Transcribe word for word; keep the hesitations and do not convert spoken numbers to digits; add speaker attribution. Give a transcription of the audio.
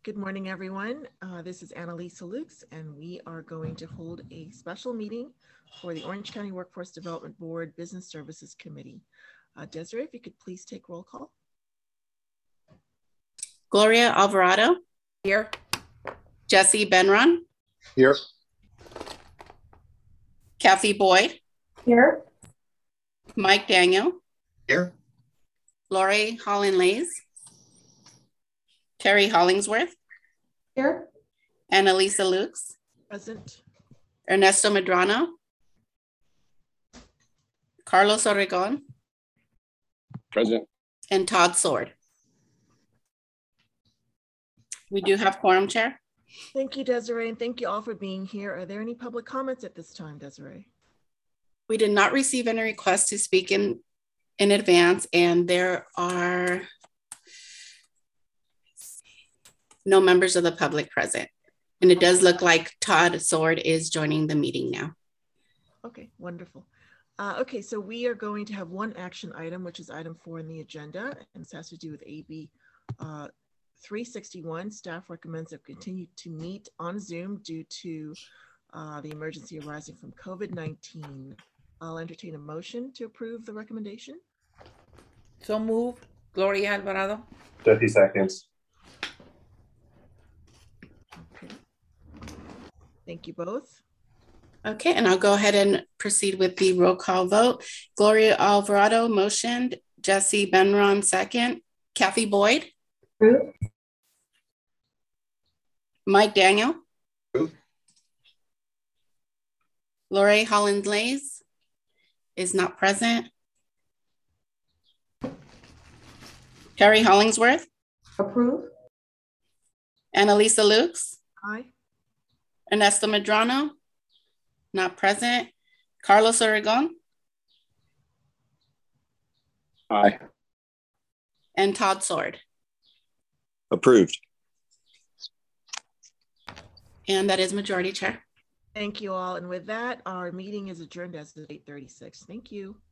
Speaker 1: Good morning, everyone. Uh, this is Annalisa Lukes, and we are going to hold a special meeting for the Orange County Workforce Development Board Business Services Committee. Uh, Desiree, if you could please take roll call.
Speaker 2: Gloria Alvarado.
Speaker 3: Here.
Speaker 2: Jesse Benron.
Speaker 4: Here.
Speaker 2: Kathy Boyd.
Speaker 5: Here.
Speaker 2: Mike Daniel.
Speaker 4: Here.
Speaker 2: Lori Holland-Lays. Terry Hollingsworth.
Speaker 5: Here.
Speaker 2: Annalisa Lukes.
Speaker 1: Present.
Speaker 2: Ernesto Medrano. Carlos Oregon.
Speaker 4: Present.
Speaker 2: And Todd Sword. We do have quorum, Chair.
Speaker 1: Thank you, Desiree, and thank you all for being here. Are there any public comments at this time, Desiree?
Speaker 2: We did not receive any requests to speak in, in advance, and there are no members of the public present. And it does look like Todd Sword is joining the meeting now.
Speaker 1: Okay, wonderful. Uh, okay, so we are going to have one action item, which is item four in the agenda, and this has to do with A B uh, three sixty-one. Staff recommends that continue to meet on Zoom due to uh, the emergency arising from COVID nineteen. I'll entertain a motion to approve the recommendation.
Speaker 3: So move. Gloria Alvarado.
Speaker 4: thirty seconds.
Speaker 1: Okay. Thank you both.
Speaker 2: Okay, and I'll go ahead and proceed with the roll call vote. Gloria Alvarado motioned, Jesse Benron second, Kathy Boyd.
Speaker 5: Approve.
Speaker 2: Mike Daniel.
Speaker 4: Approve.
Speaker 2: Lori Holland-Lays is not present. Terry Hollingsworth.
Speaker 5: Approve.
Speaker 2: Annalisa Lukes.
Speaker 1: Aye.
Speaker 2: Ernesto Medrano, not present. Carlos Oregon.
Speaker 4: Aye.
Speaker 2: And Todd Sword.
Speaker 4: Approved.
Speaker 2: And that is majority, Chair.
Speaker 1: Thank you all. And with that, our meeting is adjourned as of eight thirty-six. Thank you.